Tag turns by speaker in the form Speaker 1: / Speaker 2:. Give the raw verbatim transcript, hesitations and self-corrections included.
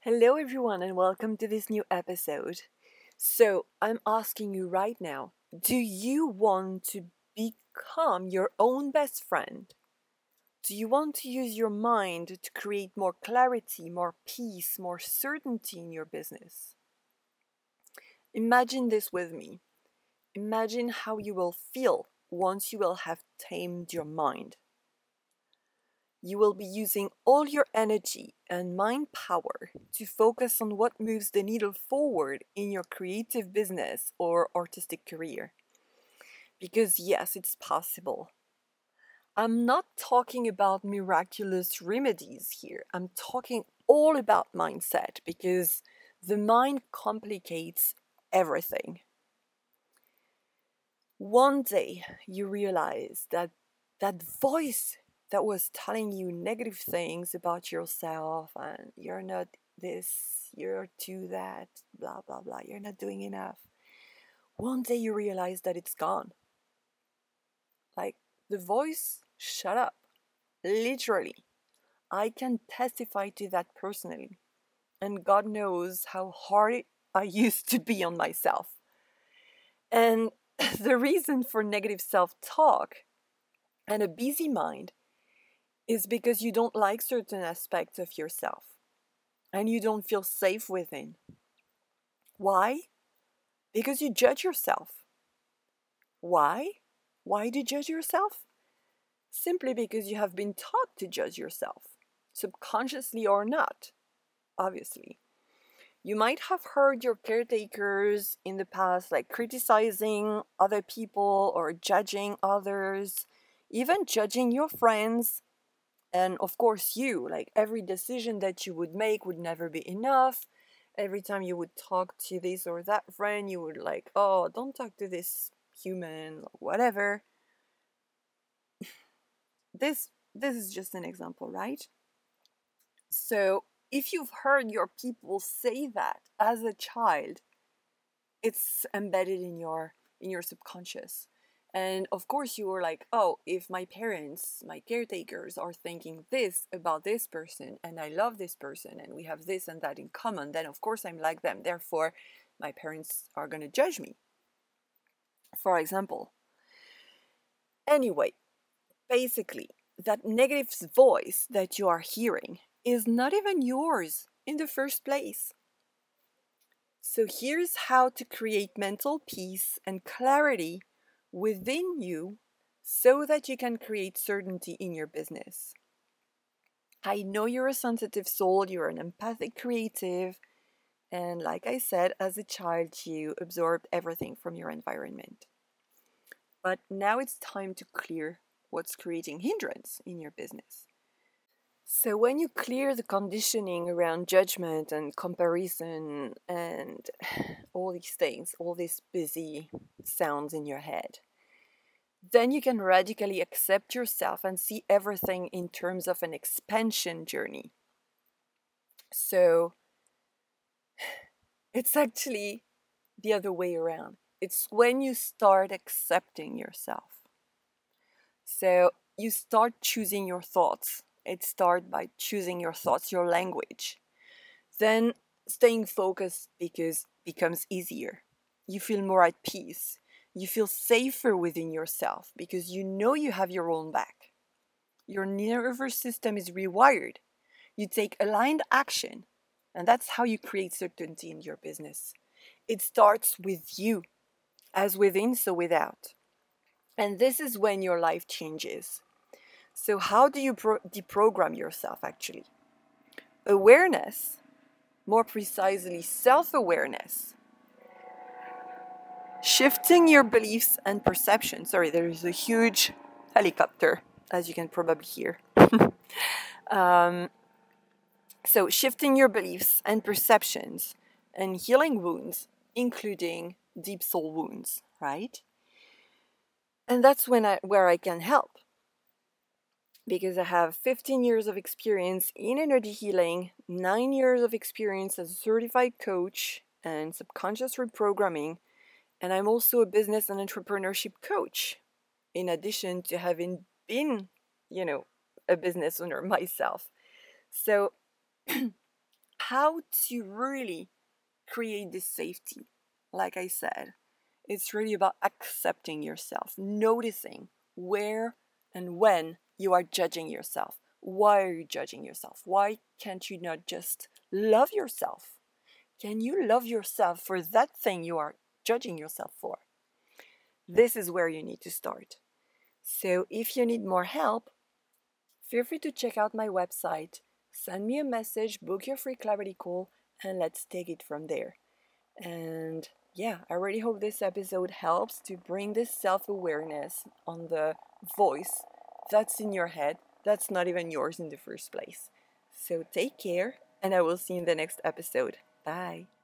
Speaker 1: Hello, everyone, and welcome to this new episode. So, I'm asking you right now, do you want to become your own best friend? Do you want to use your mind to create more clarity, more peace, more certainty in your business? Imagine this with me. Imagine how you will feel once you will have tamed your mind. You will be using all your energy and mind power to focus on what moves the needle forward in your creative business or artistic career. Because, yes, it's possible. I'm not talking about miraculous remedies here. I'm talking all about mindset because the mind complicates everything. One day you realize that that voice that was telling you negative things about yourself and you're not this, you're too that, blah, blah, blah, you're not doing enough. One day you realize that it's gone. Like the voice shut up. Literally. I can testify to that personally. And God knows how hard I used to be on myself. And the reason for negative self talk and a busy mind is because you don't like certain aspects of yourself and you don't feel safe within. Why? Because you judge yourself. Why? Why do you judge yourself? Simply because you have been taught to judge yourself, subconsciously or not, obviously. You might have heard your caretakers in the past like criticizing other people or judging others, even judging your friends. And of course, you, like every decision that you would make would never be enough. Every time you would talk to this or that friend, you would like, oh, don't talk to this human, or whatever. This this is just an example, right? So if you've heard your people say that as a child, it's embedded in your in your subconscious. And of course you were like, oh, if my parents, my caretakers are thinking this about this person and I love this person and we have this and that in common, then of course I'm like them. Therefore, my parents are going to judge me. For example. Anyway, basically, that negative voice that you are hearing is not even yours in the first place. So here's how to create mental peace and clarity within you so that you can create certainty in your business. I know you're a sensitive soul, you're an empathic creative, and like I said, as a child, you absorbed everything from your environment. But now it's time to clear what's creating hindrance in your business. So when you clear the conditioning around judgment and comparison and all these things, all these busy sounds in your head, then you can radically accept yourself and see everything in terms of an expansion journey. So it's actually the other way around. It's when you start accepting yourself. So you start choosing your thoughts. It starts by choosing your thoughts, your language. Then staying focused because becomes easier. You feel more at peace. You feel safer within yourself because you know you have your own back. Your nervous system is rewired. You take aligned action, and that's how you create certainty in your business. It starts with you, as within, so without. And this is when your life changes. So, how do you pro- deprogram yourself actually? Awareness, more precisely, self awareness. Shifting your beliefs and perception. Sorry, there is a huge helicopter, as you can probably hear. um, so, shifting your beliefs and perceptions and healing wounds, including deep soul wounds, right? And that's when I, where I can help. Because I have fifteen years of experience in energy healing, nine years of experience as a certified coach and subconscious reprogramming, and I'm also a business and entrepreneurship coach, in addition to having been, you know, a business owner myself. So, how to really create this safety. Like I said, it's really about accepting yourself, noticing where and when you are judging yourself. Why are you judging yourself? Why can't you not just love yourself? Can you love yourself for that thing you are judging yourself for? This is where you need to start. So if you need more help, feel free to check out my website, send me a message, book your free clarity call, and let's take it from there. And yeah, I really hope this episode helps to bring this self-awareness on the voice that's in your head, that's not even yours in the first place. So take care, and I will see you in the next episode. Bye.